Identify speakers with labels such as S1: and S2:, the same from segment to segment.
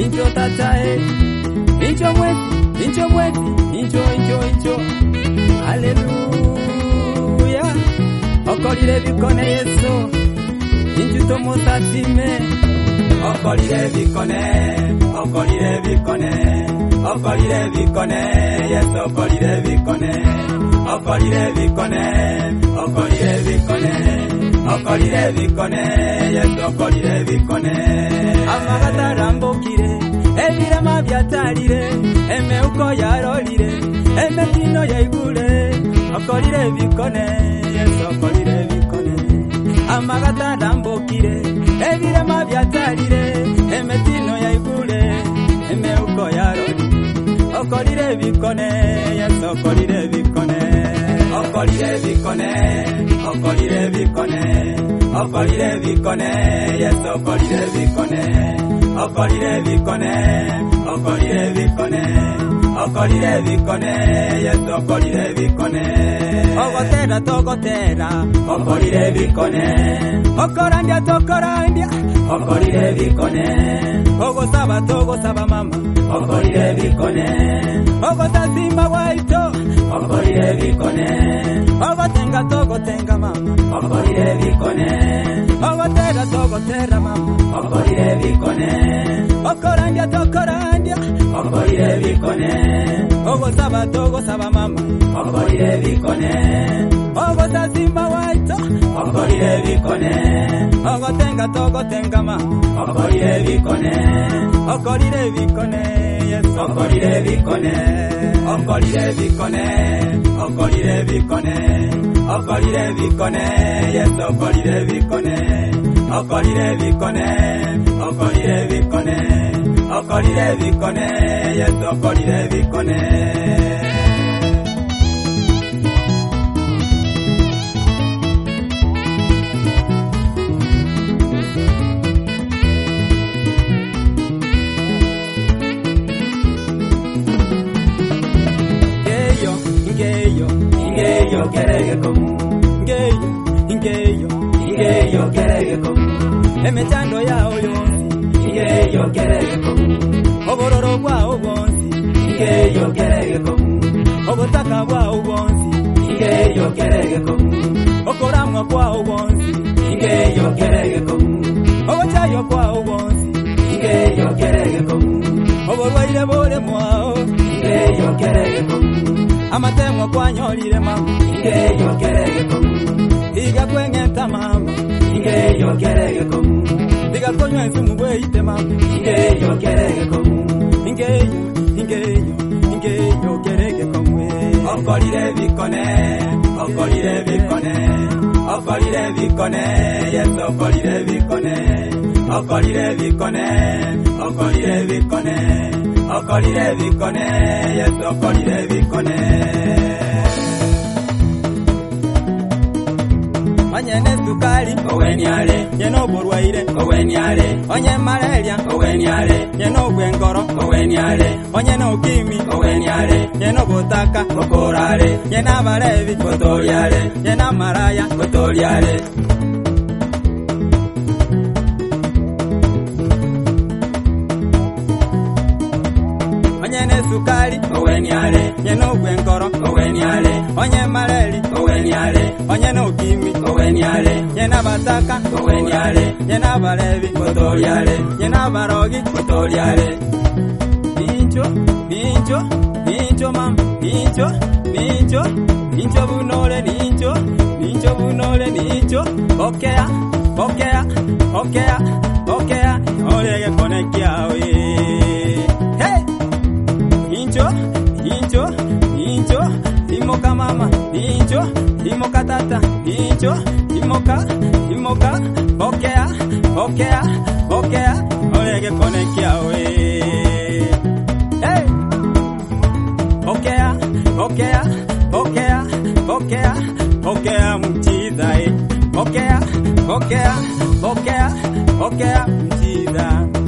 S1: injo tatae, injo mwezi, injo. Haleluya. Okolire bikone Yesu, injo tomusatime. Okolire bikone, Yesu okolire bikone, Yesu okolire bikone. Amagatambukire, ebirema byatalire, emeuko yarolire, emetino yaigule, okolire bikone, Yesu okolire bikone. Amagatambukire, ebirema byatalire, emetino yaigule, emeuko yarolire, okolire bikone, Yesu okolire bikone. Okolire bikone, Yesu okolire bikone. Okolire bikone, Yesu okolire bikone. Togotera, okolire bikone. Tokorandia, okolire bikone. Ogosaba mama, okolire bikone. Ogotasimba waito, okolire bikone. Ogotenga mama, okolire bikone. Ogotera mama, okolire bikone. Okorandia, okolire bikone. Ogosaba mama, okolire bikone. Ogotasimba waito, okolire bikone. Ogotenga mama, okolire bikone. Okolire bikone, yes, okolire bikone. Okolire bikone, yes, okolire bikone. Okolire bikone, yes, okolire bikone. Ingeyo kerege komu, ingeyo kerege komu. Emetando yao yonsi, ingeyo kerege komu. Obororo bwao bonsi, ingeyo kerege komu. Obotaka bwao bonsi, ingeyo kerege komu. Okoramwa bwao bonsi, ingeyo kerege komu. Obochayo bwao bonsi, ingeyo kerege komu. Oborwaire bore mwao, ingeyo kerege komu. Amatemwa kwanyolire mama, ingeyo kerege komu. Iga kwengenta mama, ingeyo kerege komu. Iga konywa ensumu bweite mama, ingeyo kerege komu. Ingeyo kerege komu. Okolire bikone, yes, okolire bikone. Okolire bikone, yes, okolire bikone. Onyene sukali, owenyale. Nyeno borwaire, owenyale. Onye malaria, owenyale. Nyeno gwengoro, owenyale. Onye no kimi, owenyale. Nyeno botaka, okorale. Nyena balevi, kotoriale. Nyena maraya, kotoriale. Sukali, owenyale. Nyeno gwengoro, owenyale. Onye maleli, owenyale. Onye no kimi, owenyale. Nyena bataka, owenyale. Nyena balevi, kotoriale. Nyena barogi, kotoriale. Ninjo mama, ninjo bunole, ninjo. Okea. Olege konekia we. Ninjo, imoka mama, ninjo, imoka tata, ninjo, imoka, okea, olege konekia we. Hey! Okea mchiza, okea mchiza.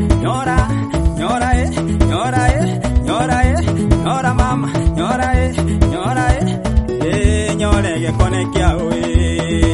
S1: Nyora mama, nyora, nyore ge konekia we.